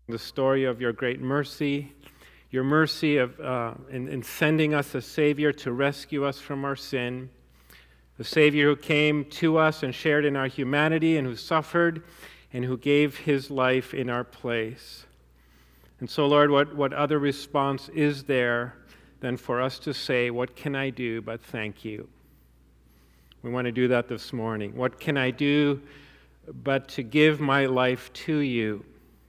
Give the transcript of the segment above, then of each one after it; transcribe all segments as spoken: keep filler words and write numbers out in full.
the story of your great mercy, your mercy of uh, in, in sending us a Savior to rescue us from our sin, the Savior who came to us and shared in our humanity and who suffered and who gave his life in our place. And so, Lord, what, what other response is there than for us to say, what can I do but thank you? We want to do that this morning. What can I do but to give my life to you?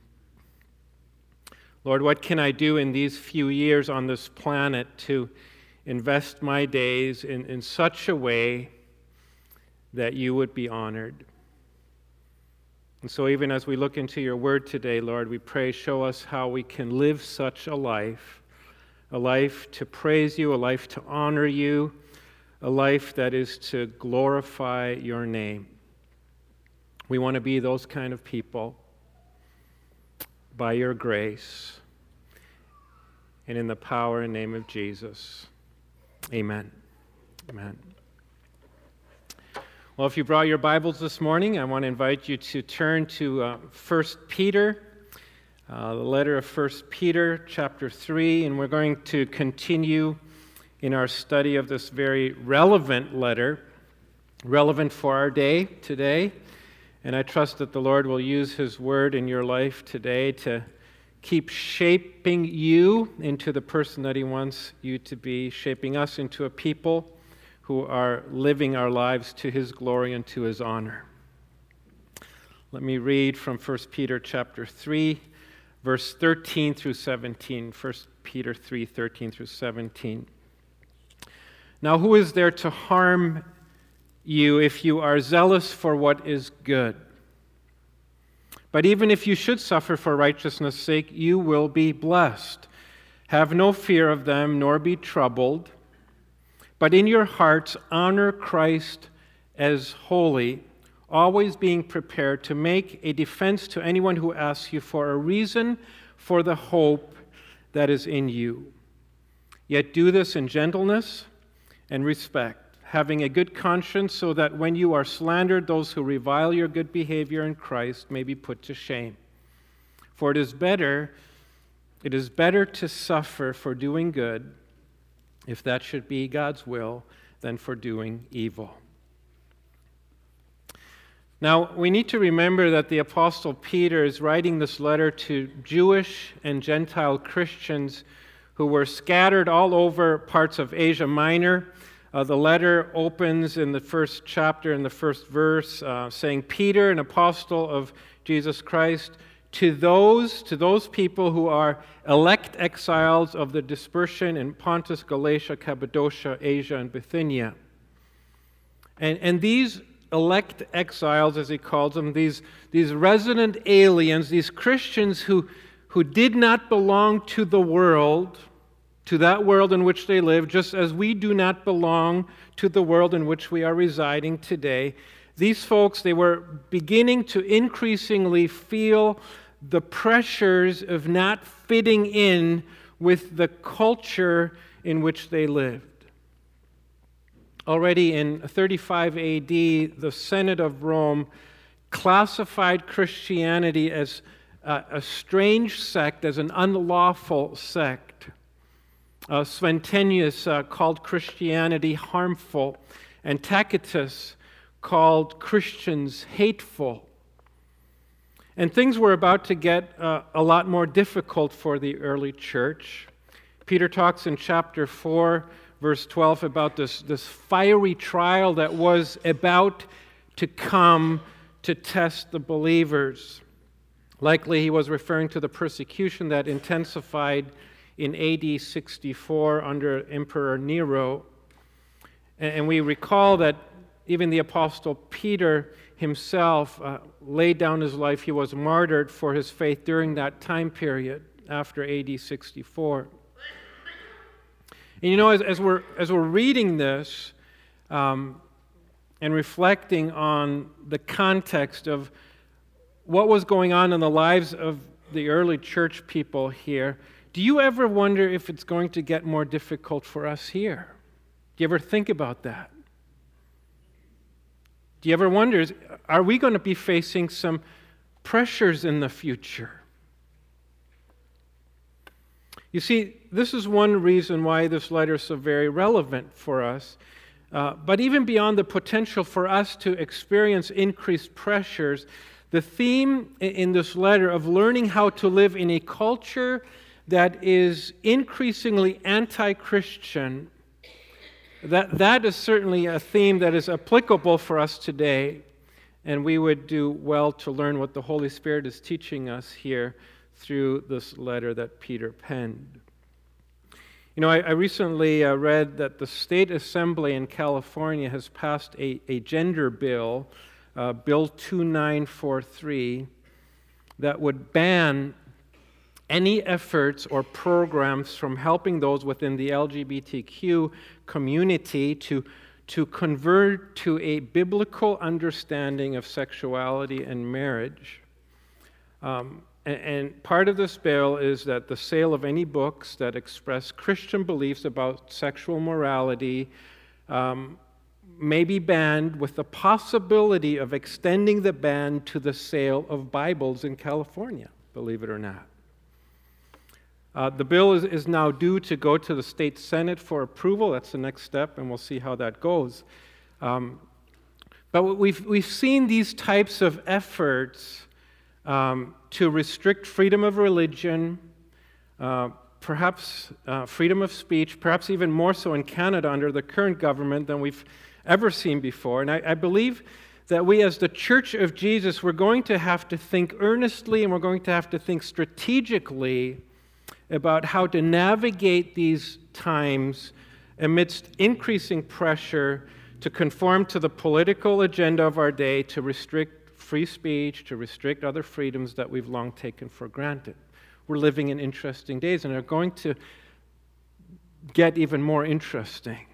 Lord, what can I do in these few years on this planet to invest my days in, in such a way that you would be honored? And so even as we look into your word today, Lord, we pray, show us how we can live such a life, a life to praise you, a life to honor you, a life that is to glorify your name. We want to be those kind of people by your grace and in the power and name of Jesus. Amen. Amen. Well, if you brought your Bibles this morning, I want to invite you to turn to uh, First Peter, uh, the letter of First Peter, chapter three, and we're going to continue in our study of this very relevant letter, relevant for our day today. And I trust that the Lord will use his word in your life today to keep shaping you into the person that he wants you to be, shaping us into a people who are living our lives to his glory and to his honor. Let me read from First Peter chapter three, verse thirteen through seventeen. First Peter three, thirteen through seventeen. Now who is there to harm you if you are zealous for what is good? But even if you should suffer for righteousness' sake, you will be blessed. Have no fear of them, nor be troubled, but in your hearts honor Christ as holy, always being prepared to make a defense to anyone who asks you for a reason for the hope that is in you. Yet do this in gentleness and respect, having a good conscience, so that when you are slandered, those who revile your good behavior in Christ may be put to shame. For it is better, it is better to suffer for doing good, if that should be God's will, than for doing evil. Now, we need to remember that the Apostle Peter is writing this letter to Jewish and Gentile Christians who were scattered all over parts of Asia Minor. Uh, the letter opens in the first chapter, in the first verse, uh, saying, Peter, an apostle of Jesus Christ, to those, to those people who are elect exiles of the dispersion in Pontus, Galatia, Cappadocia, Asia, and Bithynia. And, and these elect exiles, as he calls them, these, these resident aliens, these Christians who, who did not belong to the world, to that world in which they live, just as we do not belong to the world in which we are residing today. These folks, they were beginning to increasingly feel the pressures of not fitting in with the culture in which they lived. Already in thirty-five A D, the Senate of Rome classified Christianity as a, a strange sect, as an unlawful sect. Uh, Sventenius uh, called Christianity harmful, and Tacitus called Christians hateful. And things were about to get uh, a lot more difficult for the early church. Peter talks in chapter four, verse twelve, about this, this fiery trial that was about to come to test the believers. Likely he was referring to the persecution that intensified in A D sixty-four under Emperor Nero. And we recall that even the Apostle Peter himself uh, laid down his life. He was martyred for his faith during that time period after A D sixty-four. And you know, as, as, we're, as we're reading this um, and reflecting on the context of what was going on in the lives of the early church people here, do you ever wonder if it's going to get more difficult for us here? Do you ever think about that? Do you ever wonder, are we going to be facing some pressures in the future? You see, this is one reason why this letter is so very relevant for us. Uh, but even beyond the potential for us to experience increased pressures, the theme in this letter of learning how to live in a culture that is increasingly anti-Christian, that, that is certainly a theme that is applicable for us today. And we would do well to learn what the Holy Spirit is teaching us here through this letter that Peter penned. You know, I, I recently uh, read that the State Assembly in California has passed a, a gender bill, uh, Bill two nine four three, that would ban any efforts or programs from helping those within the L G B T Q community to, to convert to a biblical understanding of sexuality and marriage. Um, and, and part of this bill is that the sale of any books that express Christian beliefs about sexual morality um, may be banned, with the possibility of extending the ban to the sale of Bibles in California, believe it or not. Uh, the bill is, is now due to go to the state Senate for approval. That's the next step, and we'll see how that goes. Um, but we've, we've seen these types of efforts um, to restrict freedom of religion, uh, perhaps uh, freedom of speech, perhaps even more so in Canada under the current government than we've ever seen before. And I, I believe that we as the Church of Jesus, we're going to have to think earnestly and we're going to have to think strategically about how to navigate these times amidst increasing pressure to conform to the political agenda of our day, to restrict free speech, to restrict other freedoms that we've long taken for granted. We're living in interesting days, and they're going to get even more interesting.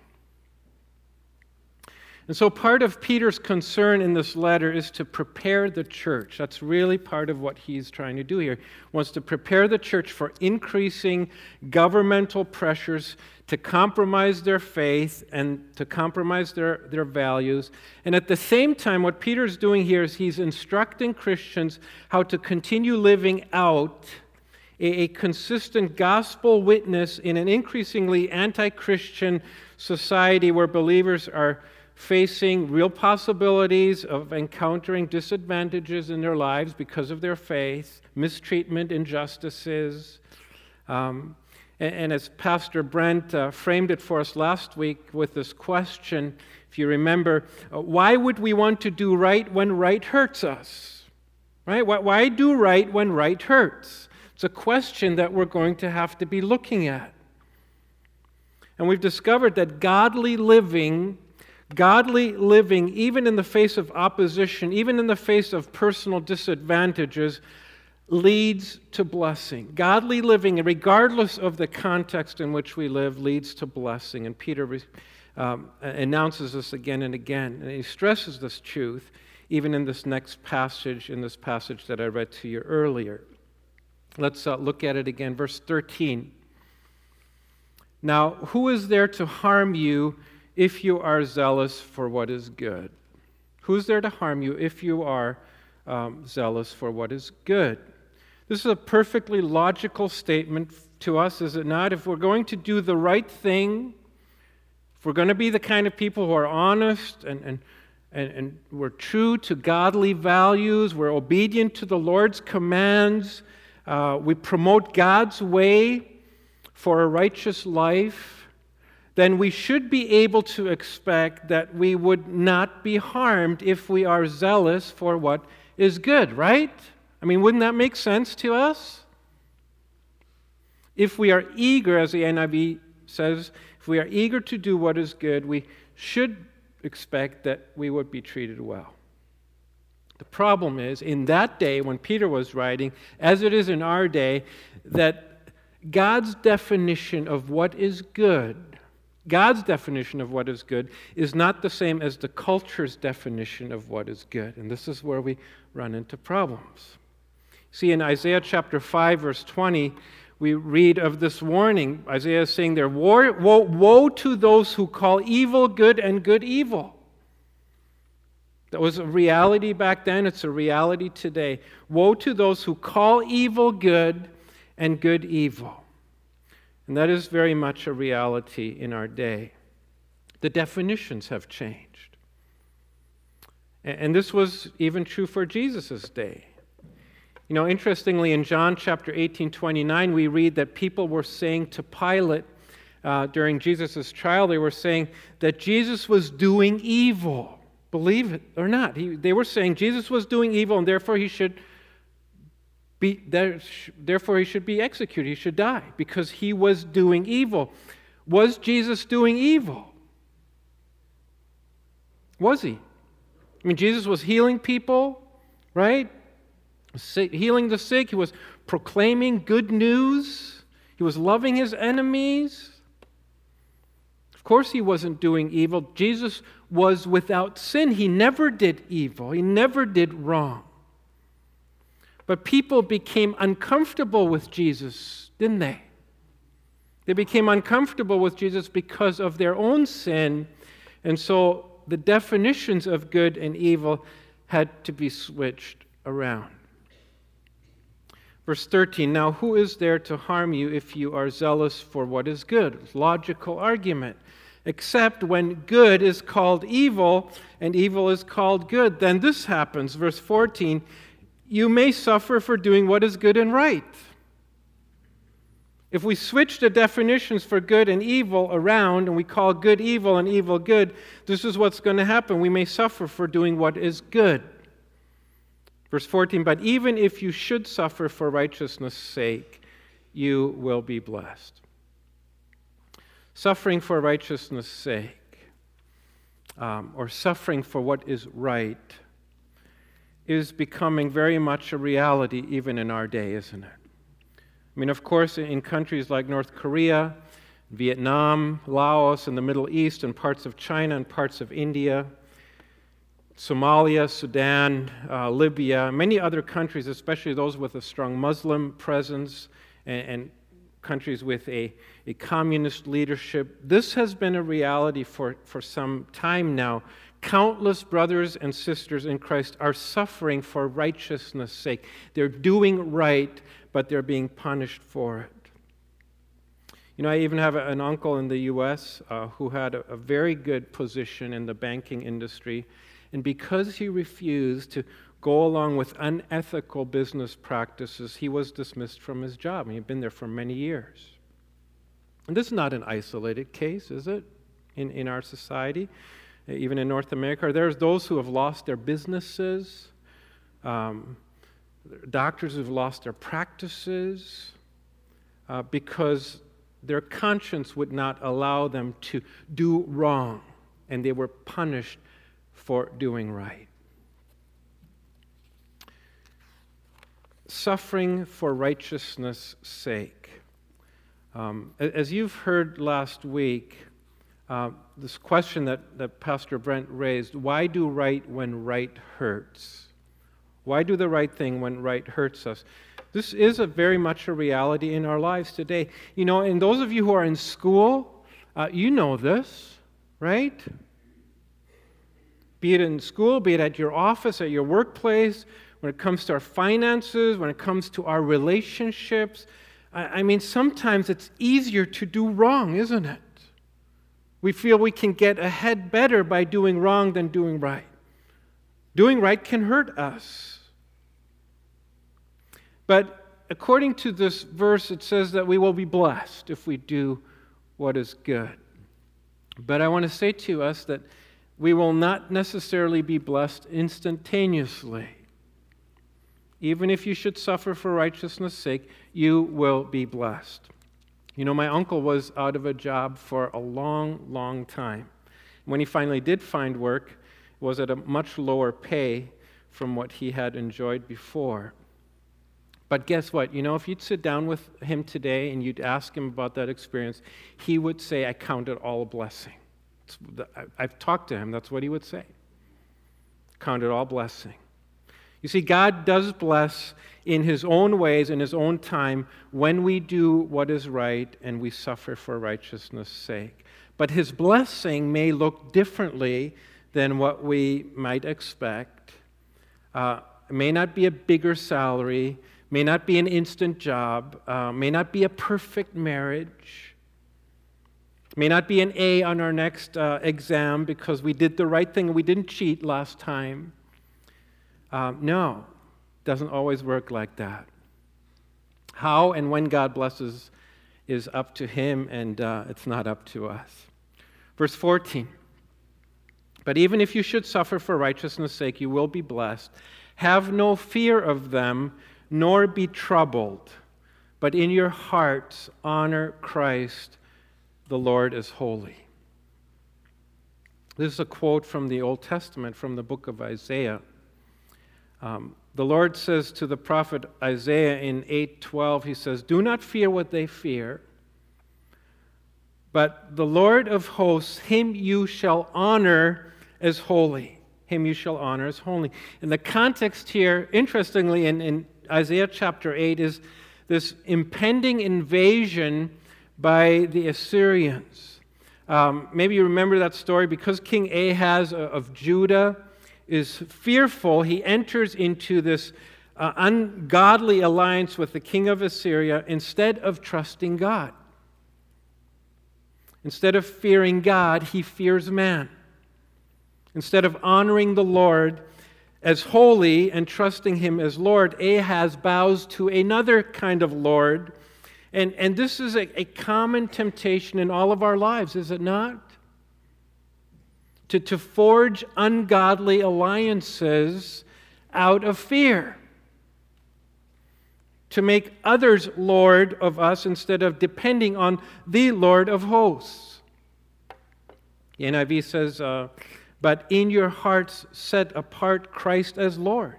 And so part of Peter's concern in this letter is to prepare the church. That's really part of what he's trying to do here. He wants to prepare the church for increasing governmental pressures to compromise their faith and to compromise their, their values. And at the same time, what Peter's doing here is he's instructing Christians how to continue living out a, a consistent gospel witness in an increasingly anti-Christian society where believers are facing real possibilities of encountering disadvantages in their lives because of their faith, mistreatment, injustices. Um, and, and as Pastor Brent uh, framed it for us last week with this question, if you remember, uh, why would we want to do right when right hurts us? Right? Why, why do right when right hurts? It's a question that we're going to have to be looking at. And we've discovered that godly living Godly living, even in the face of opposition, even in the face of personal disadvantages, leads to blessing. Godly living, regardless of the context in which we live, leads to blessing. And Peter um, announces this again and again. And he stresses this truth even in this next passage, in this passage that I read to you earlier. Let's uh, look at it again. Verse thirteen. Now, who is there to harm you if you are zealous for what is good? Who's there to harm you if you are um, zealous for what is good? This is a perfectly logical statement to us, is it not? If we're going to do the right thing, if we're going to be the kind of people who are honest and, and, and, and we're true to godly values, we're obedient to the Lord's commands, uh, we promote God's way for a righteous life, then we should be able to expect that we would not be harmed if we are zealous for what is good, right? I mean, wouldn't that make sense to us? If we are eager, as the N I V says, if we are eager to do what is good, we should expect that we would be treated well. The problem is, in that day when Peter was writing, as it is in our day, that God's definition of what is good God's definition of what is good is not the same as the culture's definition of what is good. And this is where we run into problems. See, in Isaiah chapter five, verse twenty, we read of this warning. Isaiah is saying there, woe, woe, woe to those who call evil good and good evil. That was a reality back then. It's a reality today. Woe to those who call evil good and good evil. And that is very much a reality in our day. The definitions have changed. And this was even true for Jesus' day. You know, interestingly, in John chapter eighteen, twenty-nine, we read that people were saying to Pilate uh, during Jesus' trial, they were saying that Jesus was doing evil. Believe it or not. He, they were saying Jesus was doing evil, and therefore he should be, there, therefore he should be executed. He should die because he was doing evil. Was Jesus doing evil? Was he? I mean, Jesus was healing people, right? Healing the sick. He was proclaiming good news. He was loving his enemies. Of course he wasn't doing evil. Jesus was without sin. He never did evil. He never did wrong. But people became uncomfortable with Jesus, didn't they? They became uncomfortable with Jesus because of their own sin. And so the definitions of good and evil had to be switched around. Verse thirteen, now who is there to harm you if you are zealous for what is good? It's a logical argument. Except when good is called evil and evil is called good. Then this happens. Verse fourteen, you may suffer for doing what is good and right. If we switch the definitions for good and evil around and we call good evil and evil good, this is what's going to happen. We may suffer for doing what is good. Verse fourteen, but even if you should suffer for righteousness' sake, you will be blessed. Suffering for righteousness' sake, um, or suffering for what is right, is becoming very much a reality even in our day, isn't it? I mean, of course, in countries like North Korea, Vietnam, Laos, and the Middle East, and parts of China and parts of India, Somalia, Sudan, uh, Libya, many other countries, especially those with a strong Muslim presence and, and countries with a, a communist leadership. This has been a reality for, for some time now. Countless brothers and sisters in Christ are suffering for righteousness' sake. They're doing right, but they're being punished for it. You know, I even have an uncle in the U S uh, who had a, a very good position in the banking industry, and because he refused to go along with unethical business practices, he was dismissed from his job. He had been there for many years. And this is not an isolated case, is it, in, in our society? Even in North America, there's those who have lost their businesses, um, doctors who've lost their practices uh, because their conscience would not allow them to do wrong, and they were punished for doing right. Suffering for righteousness' sake. Um, as you've heard last week, uh, this question that, that Pastor Brent raised, why do right when right hurts? Why do the right thing when right hurts us? This is a very much a reality in our lives today. You know, and those of you who are in school, uh, you know this, right? Be it in school, be it at your office, at your workplace, when it comes to our finances, when it comes to our relationships. I, I mean, sometimes it's easier to do wrong, isn't it? We feel we can get ahead better by doing wrong than doing right. Doing right can hurt us. But according to this verse, it says that we will be blessed if we do what is good. But I want to say to us that we will not necessarily be blessed instantaneously. Even if you should suffer for righteousness' sake, you will be blessed. You know, my uncle was out of a job for a long, long time. When he finally did find work, it was at a much lower pay from what he had enjoyed before. But guess what? You know, if you'd sit down with him today and you'd ask him about that experience, he would say, I count it all a blessing. I've talked to him. That's what he would say. Count it all blessing. You see, God does bless in His own ways, in His own time, when we do what is right and we suffer for righteousness' sake. But His blessing may look differently than what we might expect. Uh, it may not be a bigger salary, may not be an instant job, uh, may not be a perfect marriage, may not be an A on our next uh, exam because we did the right thing and we didn't cheat last time. Um, no, doesn't always work like that. How and when God blesses is up to Him, and uh, it's not up to us. Verse fourteen, but even if you should suffer for righteousness' sake, you will be blessed. Have no fear of them, nor be troubled, but in your hearts honor Christ, the Lord as holy. This is a quote from the Old Testament, from the book of Isaiah. Um, the Lord says to the prophet Isaiah in eight twelve, He says, do not fear what they fear, but the Lord of hosts, Him you shall honor as holy. Him you shall honor as holy. And the context here, interestingly, in, in Isaiah chapter eight, is this impending invasion by the Assyrians. Um, maybe you remember that story. Because King Ahaz of Judah is fearful, he enters into this uh, ungodly alliance with the king of Assyria instead of trusting God. Instead of fearing God, he fears man. Instead of honoring the Lord as holy and trusting Him as Lord, Ahaz bows to another kind of Lord. And, and this is a, a common temptation in all of our lives, is it not? To, to forge ungodly alliances out of fear. To make others Lord of us instead of depending on the Lord of hosts. The N I V says, uh, but in your hearts set apart Christ as Lord.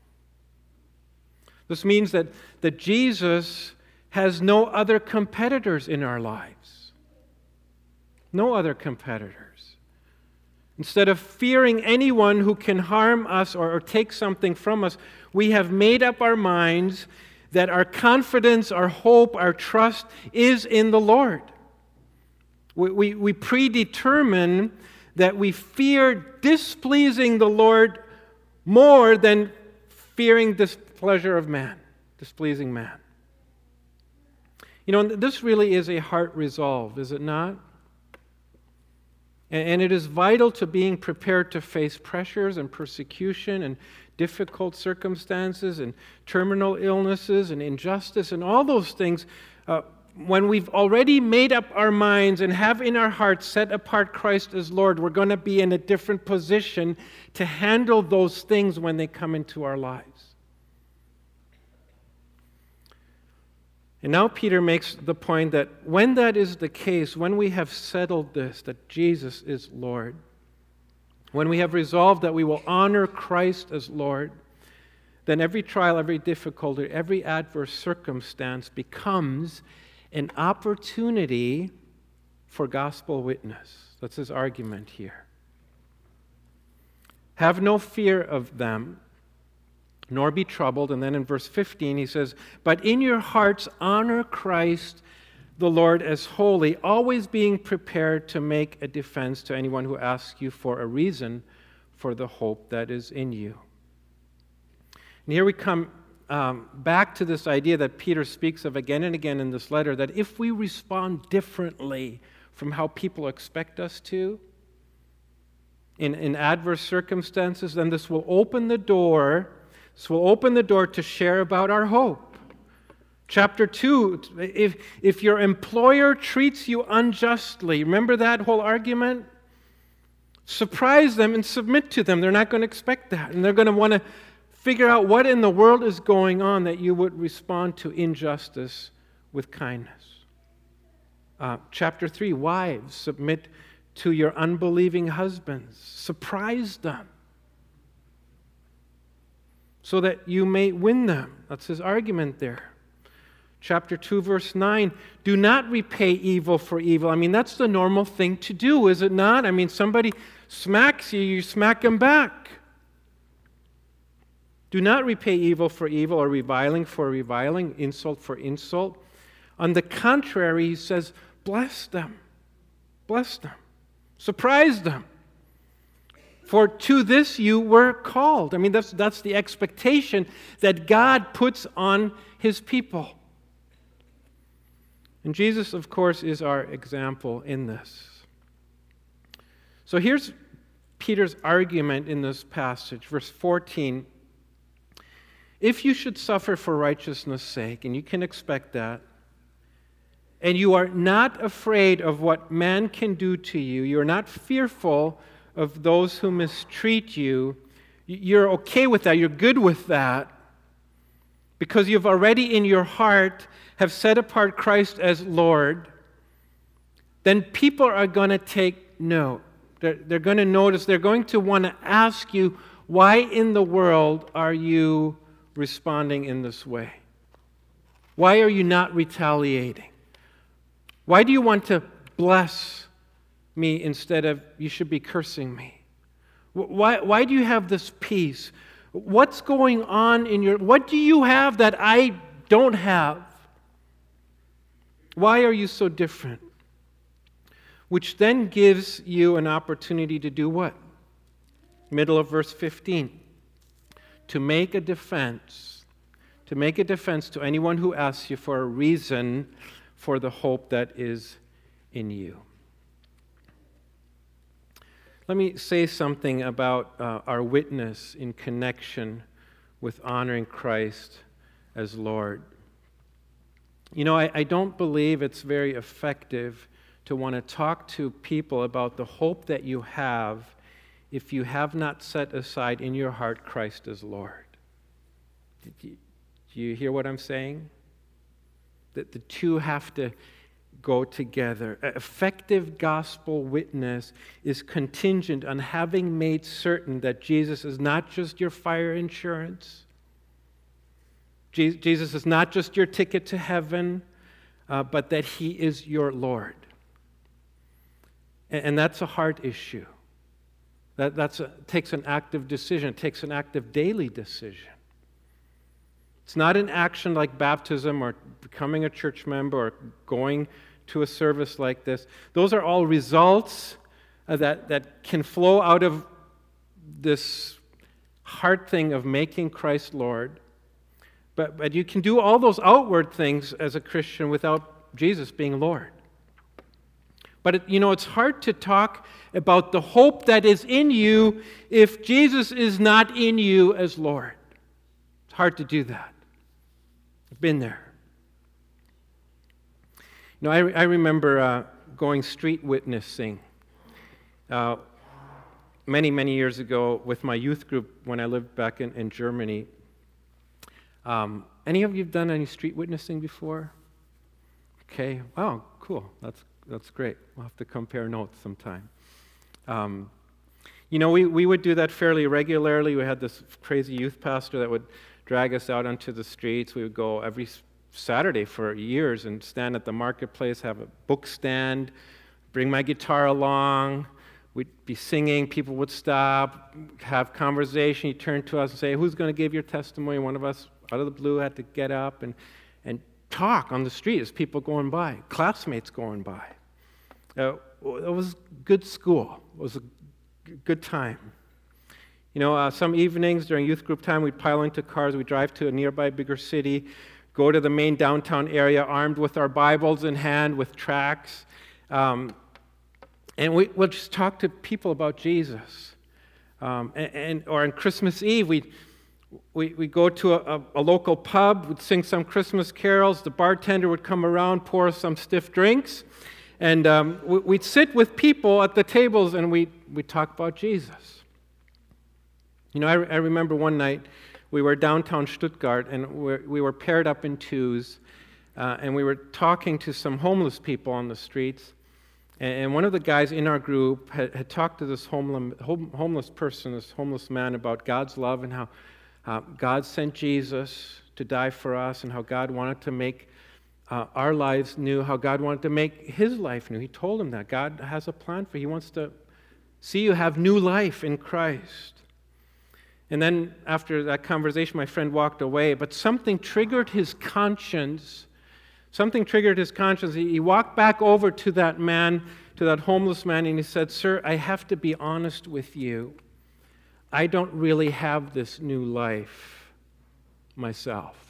This means that, that Jesus has no other competitors in our lives. No other competitors. Instead of fearing anyone who can harm us or, or take something from us, we have made up our minds that our confidence, our hope, our trust is in the Lord. We, we, we predetermine that we fear displeasing the Lord more than fearing displeasure of man, displeasing man. You know, this really is a heart resolve, is it not? And it is vital to being prepared to face pressures and persecution and difficult circumstances and terminal illnesses and injustice and all those things. Uh, when we've already made up our minds and have in our hearts set apart Christ as Lord, we're going to be in a different position to handle those things when they come into our lives. And now Peter makes the point that when that is the case, when we have settled this, that Jesus is Lord, when we have resolved that we will honor Christ as Lord, then every trial, every difficulty, every adverse circumstance becomes an opportunity for gospel witness. That's his argument here. Have no fear of them, nor be troubled. And then in verse fifteen he says, but in your hearts honor Christ the Lord as holy, always being prepared to make a defense to anyone who asks you for a reason for the hope that is in you. And here we come um, back to this idea that Peter speaks of again and again in this letter, that if we respond differently from how people expect us to, in, in adverse circumstances, then this will open the door, this will open the door to share about our hope. Chapter two, if, if your employer treats you unjustly, remember that whole argument? Surprise them and submit to them. They're not going to expect that. And they're going to want to figure out what in the world is going on that you would respond to injustice with kindness. Uh, chapter three, wives, submit to your unbelieving husbands. Surprise them so that you may win them. That's his argument there. Chapter two, verse nine, do not repay evil for evil. I mean, that's the normal thing to do, is it not? I mean, somebody smacks you, you smack them back. Do not repay evil for evil or reviling for reviling, insult for insult. On the contrary, he says, bless them. Bless them. Surprise them. For to this you were called. I mean, that's, that's the expectation that God puts on his people. And Jesus, of course, is our example in this. So here's Peter's argument in this passage, verse fourteen. If you should suffer for righteousness' sake, and you can expect that, and you are not afraid of what man can do to you, you are not fearful of those who mistreat you, you're okay with that, you're good with that, because you've already in your heart have set apart Christ as Lord, then people are going to take note. They're, they're going to notice, they're going to want to ask you, why in the world are you responding in this way? Why are you not retaliating? Why do you want to bless me instead of you should be cursing me? Why, why do you have this peace? What's going on in your... What do you have that I don't have? Why are you so different? Which then gives you an opportunity to do what? Middle of verse fifteen. To make a defense. To make a defense to anyone who asks you for a reason for the hope that is in you. Let me say something about uh, our witness in connection with honoring Christ as Lord. You know, I, I don't believe it's very effective to want to talk to people about the hope that you have if you have not set aside in your heart Christ as Lord. Did you, do you hear what I'm saying? That the two have to go together. Effective gospel witness is contingent on having made certain that Jesus is not just your fire insurance. Jesus is not just your ticket to heaven, uh, but that he is your Lord. And, and that's a heart issue. That that's a, takes an active decision. It takes an active daily decision. It's not an action like baptism or becoming a church member or going to a service like this. Those are all results uh, that, that can flow out of this heart thing of making Christ Lord. But, but you can do all those outward things as a Christian without Jesus being Lord. But, it, you know, it's hard to talk about the hope that is in you if Jesus is not in you as Lord. It's hard to do that. I've been there. You know, I, I remember uh, going street witnessing uh, many, many years ago with my youth group when I lived back in, in Germany. Um, any of you have done any street witnessing before? Okay. Wow, cool. That's that's great. We'll have to compare notes sometime. Um, you know, we, we would do that fairly regularly. We had this crazy youth pastor that would drag us out onto the streets. We would go every Saturday for years and stand at the marketplace, have a book stand, bring my guitar along. We'd be singing. People would stop, have conversation. He'd turn to us and say, who's going to give your testimony? One of us out of the blue had to get up and, and talk on the street as people going by, classmates going by. Uh, it was good school. It was a g- good time. You know, uh, some evenings during youth group time, we'd pile into cars, we'd drive to a nearby bigger city, go to the main downtown area armed with our Bibles in hand, with tracts, um, and we, we'll just talk to people about Jesus. Um, and, and or on Christmas Eve, we'd We we go to a, a local pub, we'd sing some Christmas carols, the bartender would come around, pour us some stiff drinks, and um, we, we'd sit with people at the tables and we'd, we'd talk about Jesus. You know, I, I remember one night we were downtown Stuttgart and we're, we were paired up in twos, uh, and we were talking to some homeless people on the streets, and, and one of the guys in our group had, had talked to this homeless, homeless person, this homeless man, about God's love and how Uh, God sent Jesus to die for us, and how God wanted to make uh, our lives new, how God wanted to make his life new. He told him that. God has a plan for you. He wants to see you have new life in Christ. And then after that conversation, my friend walked away, but something triggered his conscience. Something triggered his conscience. He, he walked back over to that man, to that homeless man, and he said, "Sir, I have to be honest with you. I don't really have this new life myself.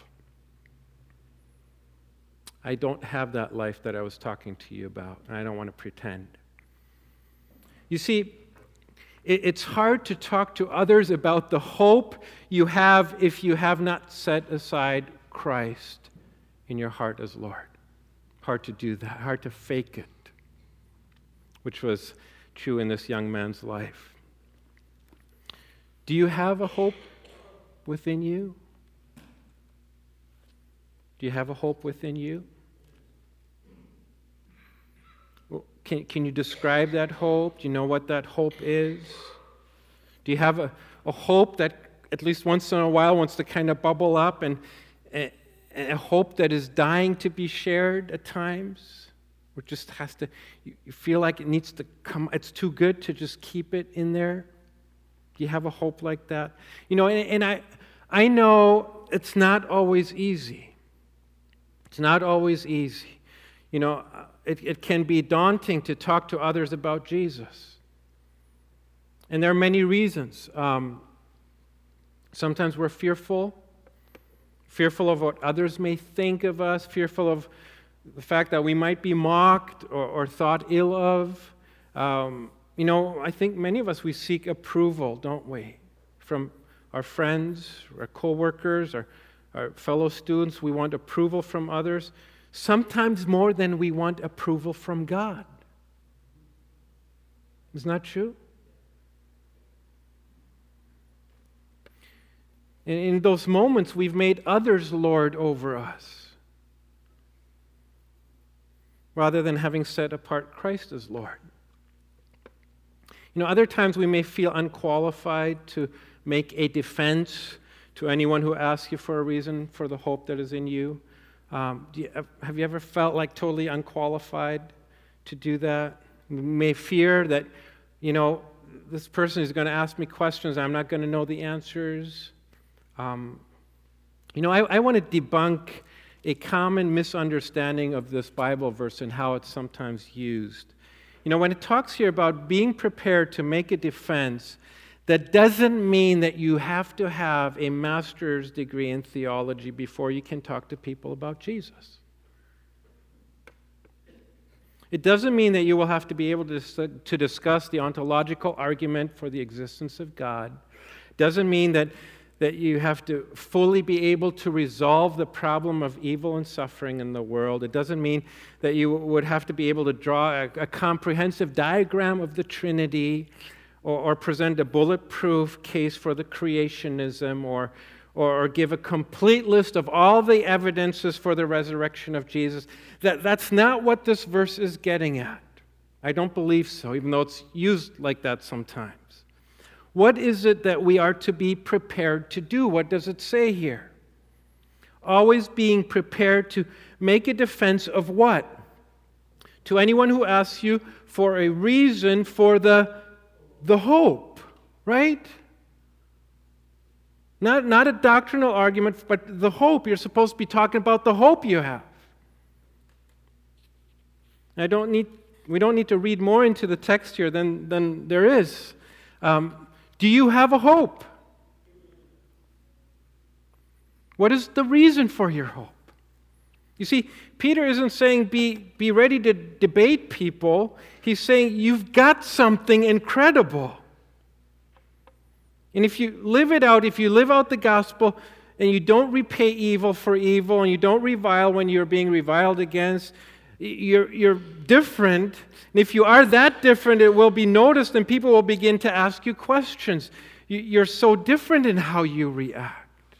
I don't have that life that I was talking to you about, and I don't want to pretend. You see, it's hard to talk to others about the hope you have if you have not set aside Christ in your heart as Lord. Hard to do that, hard to fake it, which was true in this young man's life. Do you have a hope within you? Do you have a hope within you? Well, can, can you describe that hope? Do you know what that hope is? Do you have a, a hope that at least once in a while wants to kind of bubble up, and, and a hope that is dying to be shared at times? Or just has to, you, you feel like it needs to come, it's too good to just keep it in there? Do you have a hope like that? You know, and, and I, I know it's not always easy. It's not always easy. You know, it, it can be daunting to talk to others about Jesus. And there are many reasons. Um, sometimes we're fearful, fearful of what others may think of us, fearful of the fact that we might be mocked or, or thought ill of. Um, you know, I think many of us, we seek approval, don't we? From our friends, our co-workers, our, our fellow students. We want approval from others, sometimes more than we want approval from God. Isn't that true? And in those moments, we've made others Lord over us, rather than having set apart Christ as Lord. You know, other times we may feel unqualified to make a defense to anyone who asks you for a reason for the hope that is in you. Um, do you have you ever felt like totally unqualified to do that? You may fear that, you know, this person is going to ask me questions, I'm not going to know the answers. Um, you know, I, I want to debunk a common misunderstanding of this Bible verse and how it's sometimes used. You know, when it talks here about being prepared to make a defense, that doesn't mean that you have to have a master's degree in theology before you can talk to people about Jesus. It doesn't mean that you will have to be able to, to discuss the ontological argument for the existence of God. It doesn't mean that that you have to fully be able to resolve the problem of evil and suffering in the world. It doesn't mean that you would have to be able to draw a, a comprehensive diagram of the Trinity, or, or present a bulletproof case for the creationism, or, or, or give a complete list of all the evidences for the resurrection of Jesus. That, that's not what this verse is getting at. I don't believe so, even though it's used like that sometimes. What is it that we are to be prepared to do? What does it say here? Always being prepared to make a defense of what? To anyone who asks you for a reason for the, the hope, right? Not, not a doctrinal argument, but the hope. You're supposed to be talking about the hope you have. I don't need, we don't need to read more into the text here than, than there is. Um, Do you have a hope? What is the reason for your hope? You see, Peter isn't saying be, be ready to debate people. He's saying you've got something incredible. And if you live it out, if you live out the gospel, and you don't repay evil for evil, and you don't revile when you're being reviled against, You're, you're different. And if you are that different, it will be noticed, and people will begin to ask you questions. You're so different in how you react.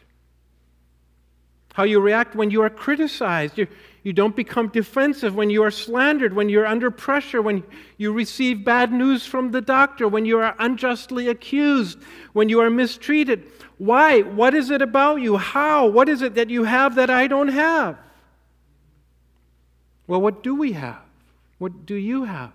How you react when you are criticized. You, you don't become defensive when you are slandered, when you're under pressure, when you receive bad news from the doctor, when you are unjustly accused, when you are mistreated. Why? What is it about you? How? What is it that you have that I don't have? Well, what do we have? What do you have?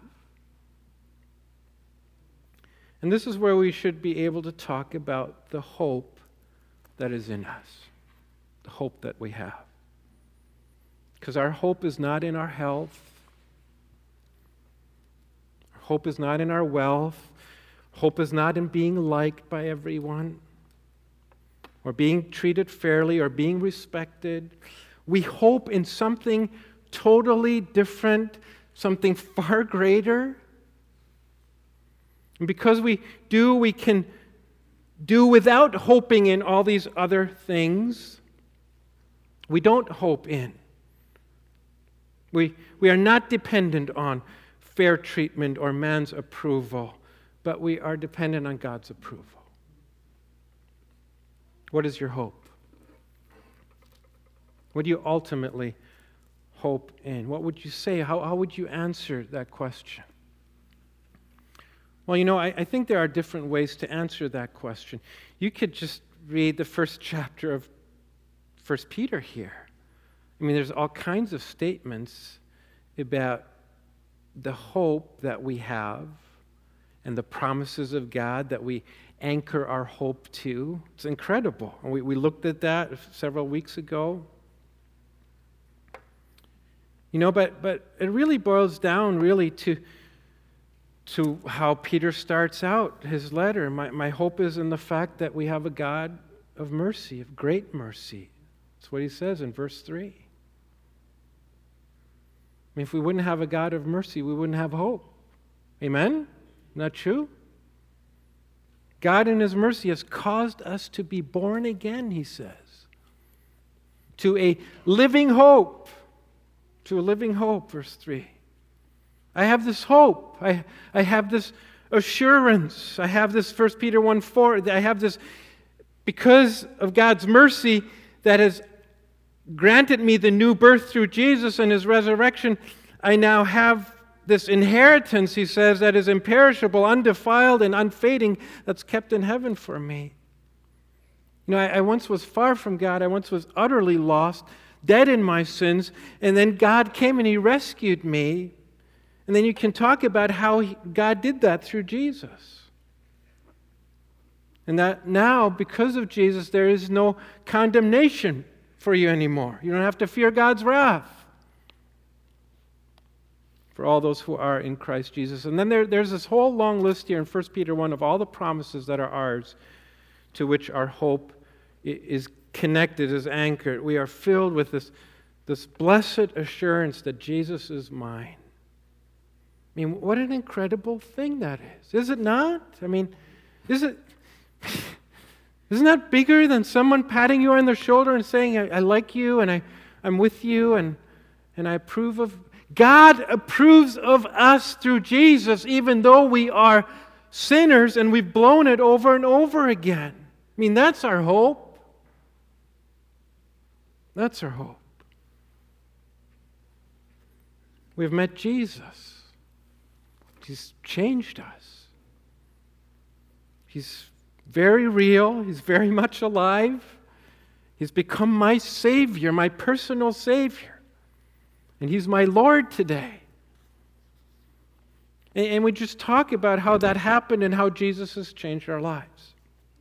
And this is where we should be able to talk about the hope that is in us, the hope that we have. Because our hope is not in our health. Our hope is not in our wealth. Hope is not in being liked by everyone, or being treated fairly, or being respected. We hope in something totally different, something far greater. And because we do, we can do without hoping in all these other things. We don't hope in. We, we are not dependent on fair treatment or man's approval, but we are dependent on God's approval. What is your hope? What do you ultimately hope in? What would you say? How, how would you answer that question? Well, you know, I, I think there are different ways to answer that question. You could just read the first chapter of First Peter here. I mean, there's all kinds of statements about the hope that we have and the promises of God that we anchor our hope to. It's incredible. We, we looked at that several weeks ago. You know, but, but it really boils down really to, to how Peter starts out his letter. My, my hope is in the fact that we have a God of mercy, of great mercy. That's what he says in verse three. I mean, if we wouldn't have a God of mercy, we wouldn't have hope. Amen? Not true? God in his mercy has caused us to be born again, he says, to a living hope. To a living hope, verse three. I have this hope. I, I have this assurance. I have this, First Peter one four, I have this, because of God's mercy that has granted me the new birth through Jesus and his resurrection, I now have this inheritance, he says, that is imperishable, undefiled, and unfading, that's kept in heaven for me. You know, I, I once was far from God. I once was utterly lost, dead in my sins, and then God came and he rescued me. And then you can talk about how he, God did that through Jesus. And that now, because of Jesus, there is no condemnation for you anymore. You don't have to fear God's wrath for all those who are in Christ Jesus. And then there, there's this whole long list here in First Peter one of all the promises that are ours, to which our hope is connected, is anchored. We are filled with this, this blessed assurance that Jesus is mine. I mean, what an incredible thing that is. Is it not? I mean, is it, isn't that bigger than someone patting you on the shoulder and saying, I, I like you and I, I'm with you and, and I approve of... God approves of us through Jesus, even though we are sinners and we've blown it over and over again. I mean, that's our hope. That's our hope. We've met Jesus. He's changed us. He's very real. He's very much alive. He's become my Savior, my personal Savior. And He's my Lord today. And we just talk about how that happened and how Jesus has changed our lives.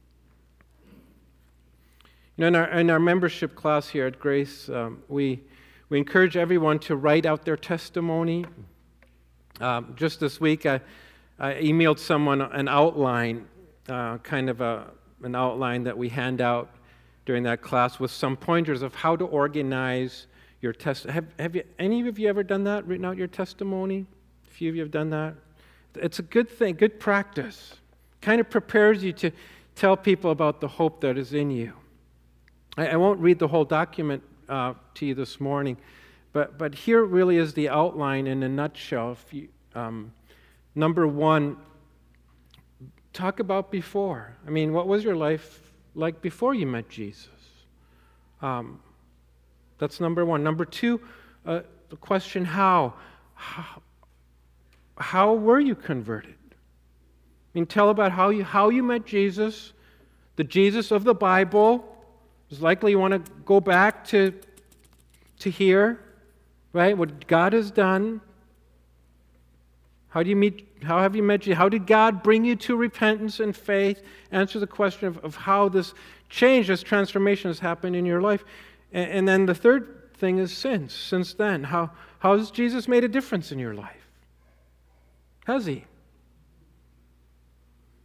You know, in our, in our membership class here at Grace, um, we, we encourage everyone to write out their testimony. Um, just this week, I, I emailed someone an outline, uh, kind of a, an outline that we hand out during that class with some pointers of how to organize your test. Have, have you, any of you ever done that, written out your testimony? A few of you have done that. It's a good thing, good practice. Kind of prepares you to tell people about the hope that is in you. I, I won't read the whole document uh, to you this morning, but, but here really is the outline in a nutshell. If you, um, number one, talk about before. I mean, what was your life like before you met Jesus? Um, that's number one. Number two, uh, the question how. how. How were you converted? I mean, tell about how you, how you met Jesus, the Jesus of the Bible. It's likely you want to go back to, to hear, right, what God has done. How do you meet, how have you met Jesus? How did God bring you to repentance and faith? Answer the question of, of how this change, this transformation has happened in your life. And, and then the third thing is since, since then. How, how has Jesus made a difference in your life? Has He?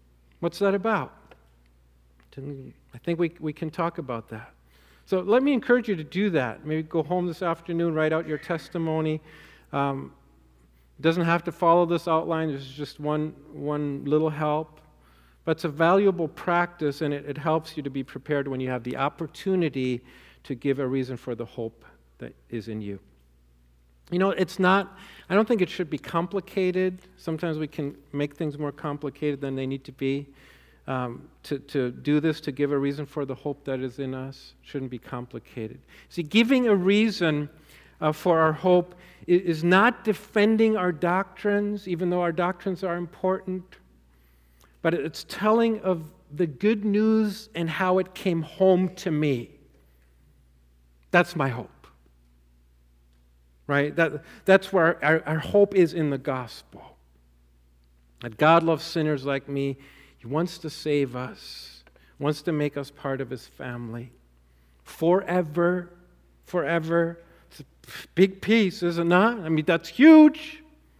What's that about? I think we, we can talk about that. So let me encourage you to do that. Maybe go home this afternoon, write out your testimony. Um, it doesn't have to follow this outline. There's just one, one little help. But it's a valuable practice, and it, it helps you to be prepared when you have the opportunity to give a reason for the hope that is in you. You know, it's not, I don't think it should be complicated. Sometimes we can make things more complicated than they need to be. Um, to, to do this, to give a reason for the hope that is in us, shouldn't be complicated. See, giving a reason uh, for our hope is, is not defending our doctrines, even though our doctrines are important, but it's telling of the good news and how it came home to me. That's my hope. Right? That, that's where our, our hope is in the gospel. That God loves sinners like me. He wants to save us, wants to make us part of His family. Forever, forever. It's a big piece, is it not? I mean, that's huge.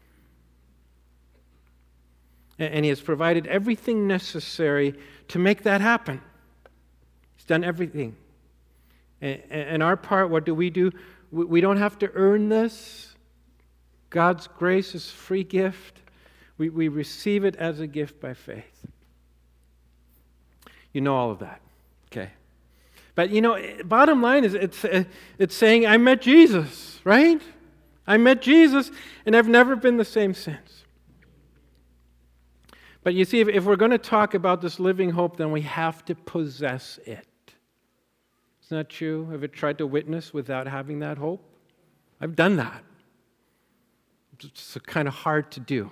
And He has provided everything necessary to make that happen. He's done everything. And our part, what do we do? We don't have to earn this. God's grace is a free gift. We, we receive it as a gift by faith. You know all of that, okay? But you know, bottom line is it's it's saying I met Jesus, right? I met Jesus, and I've never been the same since. But you see, if, if we're going to talk about this living hope, then we have to possess it. Isn't that true? Have you tried to witness without having that hope? I've done that. It's kind of hard to do.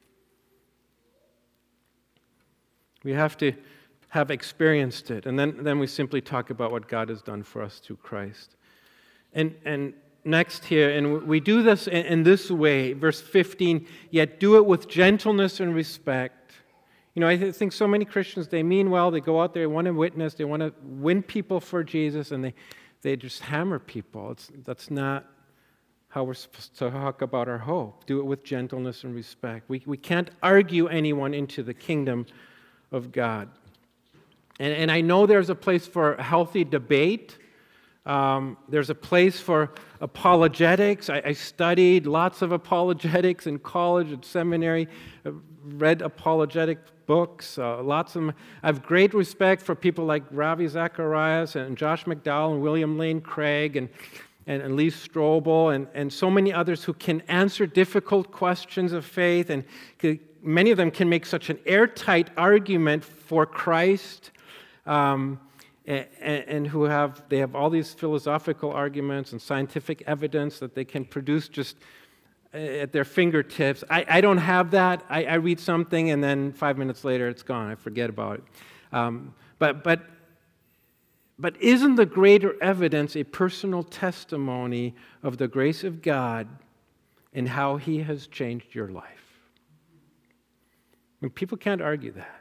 We have to have experienced it. And then, then we simply talk about what God has done for us through Christ. And, and next here, and we do this in, in this way, verse fifteen, yet do it with gentleness and respect. You know, I think so many Christians, they mean well, they go out there, they want to witness, they want to win people for Jesus, and they, they just hammer people. It's, that's not how we're supposed to talk about our hope. Do it with gentleness and respect. We, we can't argue anyone into the kingdom of God. And, and I know there's a place for healthy debate. Um, there's a place for apologetics. I, I studied lots of apologetics in college and seminary, I read apologetic books, uh, lots of them. I have great respect for people like Ravi Zacharias and Josh McDowell and William Lane Craig and, and, and Lee Strobel and, and so many others who can answer difficult questions of faith, and could, many of them can make such an airtight argument for Christ. Um, and, and who have, they have all these philosophical arguments and scientific evidence that they can produce just at their fingertips. I, I don't have that. I, I read something and then five minutes later it's gone. I forget about it. Um, but, but, but isn't the greater evidence a personal testimony of the grace of God and how He has changed your life? I mean, people can't argue that.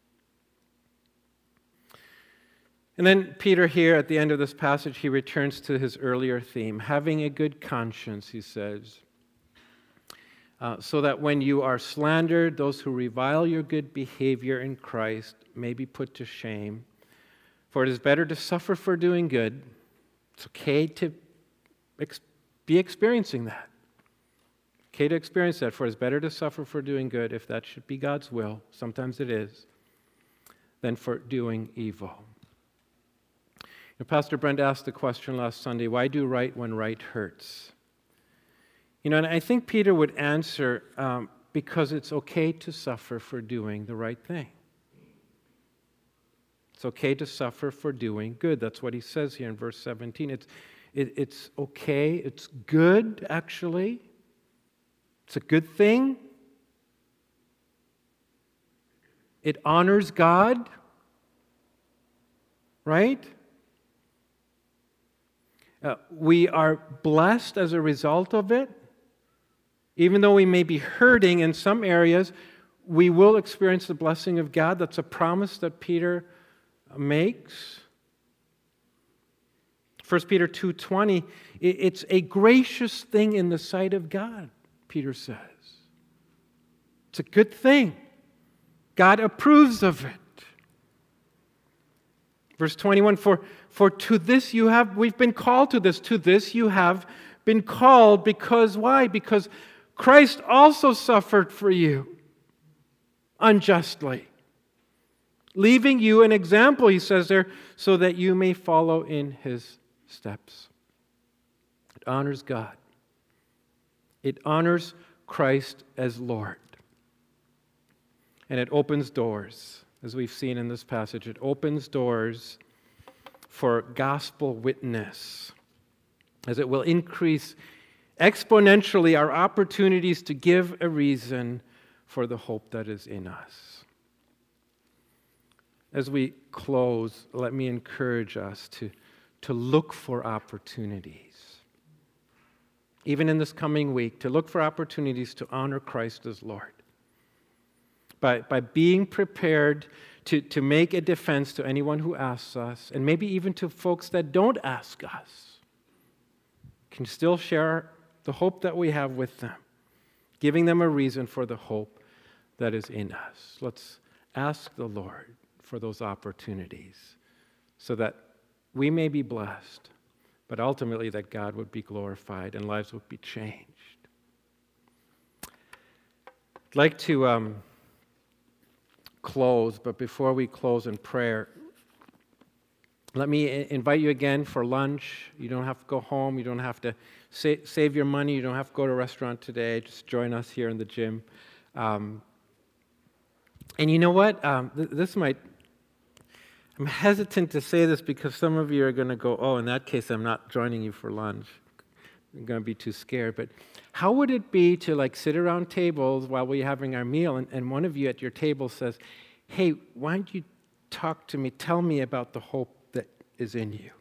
And then Peter here at the end of this passage, he returns to his earlier theme. Having a good conscience, he says, uh, so that when you are slandered, those who revile your good behavior in Christ may be put to shame. For it is better to suffer for doing good. It's okay to ex- be experiencing that. Okay to experience that, for it is better to suffer for doing good, if that should be God's will, sometimes it is, than for doing evil. You know, Pastor Brent asked the question last Sunday, why do right when right hurts? You know, and I think Peter would answer, um, because it's okay to suffer for doing the right thing. It's okay to suffer for doing good. That's what he says here in verse seventeen. It's, it, it's okay, it's good, actually. It's a good thing. It honors God, right? Uh, we are blessed as a result of it. Even though we may be hurting in some areas, we will experience the blessing of God. That's a promise that Peter makes. First Peter two twenty, it's a gracious thing in the sight of God, Peter says. It's a good thing. God approves of it. Verse twenty-one, for, for to this you have, we've been called to this, to this you have been called, because why? Because Christ also suffered for you unjustly, leaving you an example, he says there, so that you may follow in his steps. It honors God. It honors Christ as Lord. And it opens doors. As we've seen in this passage, it opens doors for gospel witness, as it will increase exponentially our opportunities to give a reason for the hope that is in us. As we close, let me encourage us to, to look for opportunities, even in this coming week, to look for opportunities to honor Christ as Lord. By, by being prepared to, to make a defense to anyone who asks us, and maybe even to folks that don't ask us, can still share the hope that we have with them, giving them a reason for the hope that is in us. Let's ask the Lord for those opportunities so that we may be blessed, but ultimately that God would be glorified and lives would be changed. I'd like to um, close, but before we close in prayer, let me invite you again for lunch. You don't have to go home. You don't have to sa- save your money. You don't have to go to a restaurant today. Just join us here in the gym. Um, and you know what? Um, th- this might, I'm hesitant to say this because some of you are going to go, oh, in that case, I'm not joining you for lunch. I'm going to be too scared. But how would it be to like sit around tables while we're having our meal and, and one of you at your table says, hey, why don't you talk to me, tell me about the hope that is in you?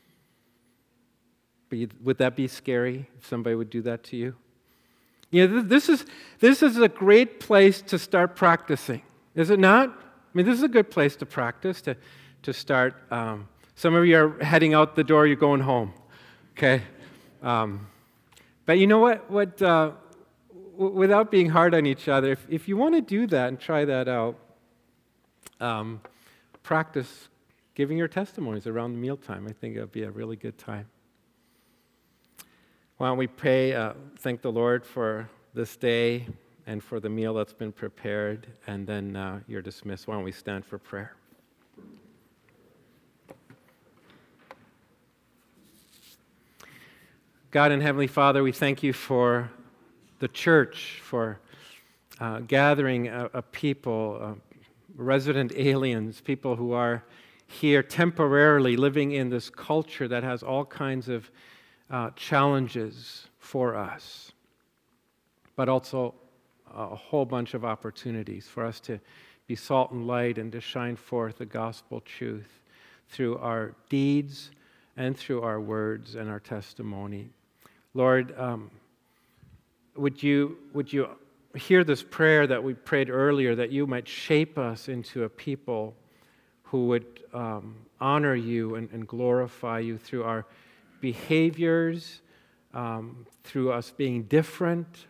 But you, would that be scary if somebody would do that to you? You know, this is, this is a great place to start practicing, is it not? I mean, this is a good place to practice, to, to start. Um, some of you are heading out the door, you're going home, okay? Um, but you know what? What uh, w- without being hard on each other, if, if you want to do that and try that out, um, practice giving your testimonies around the mealtime. I think it would be a really good time. Why don't we pray, uh, thank the Lord for this day and for the meal that's been prepared, and then uh, you're dismissed. Why don't we stand for prayer? God and Heavenly Father, we thank you for the church, for uh, gathering a, a people, uh, resident aliens, people who are here temporarily living in this culture that has all kinds of uh, challenges for us, but also a whole bunch of opportunities for us to be salt and light and to shine forth the gospel truth through our deeds and through our words and our testimony. Lord, um, would you would you hear this prayer that we prayed earlier, that you might shape us into a people who would um, honor you and, and glorify you through our behaviors, um, through us being different,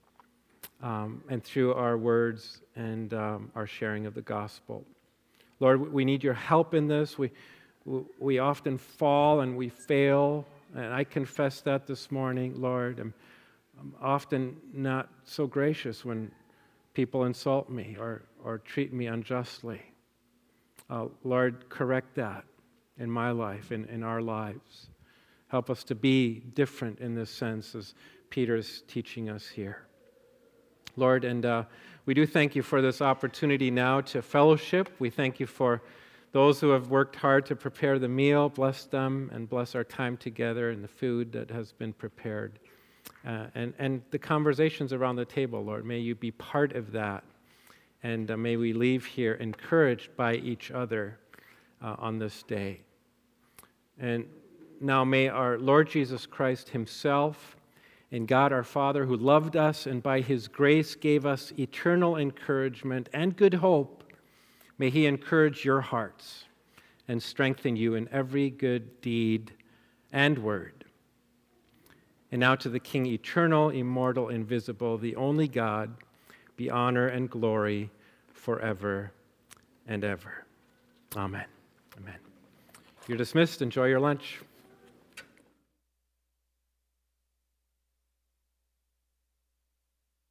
um, and through our words and um, our sharing of the gospel. Lord, we need your help in this. We we often fall and we fail. And I confess that this morning, Lord. I'm, I'm often not so gracious when people insult me or, or treat me unjustly. Uh, Lord, correct that in my life, in, in our lives. Help us to be different in this sense as Peter's teaching us here. Lord, and uh, we do thank you for this opportunity now to fellowship. We thank you for those who have worked hard to prepare the meal. Bless them and bless our time together and the food that has been prepared. Uh, and, and the conversations around the table, Lord. May you be part of that. And uh, may we leave here encouraged by each other uh, on this day. And now may our Lord Jesus Christ himself and God our Father, who loved us and by his grace gave us eternal encouragement and good hope, may he encourage your hearts and strengthen you in every good deed and word. And now to the King, eternal, immortal, invisible, the only God, be honor and glory forever and ever. Amen. Amen. You're dismissed. Enjoy your lunch.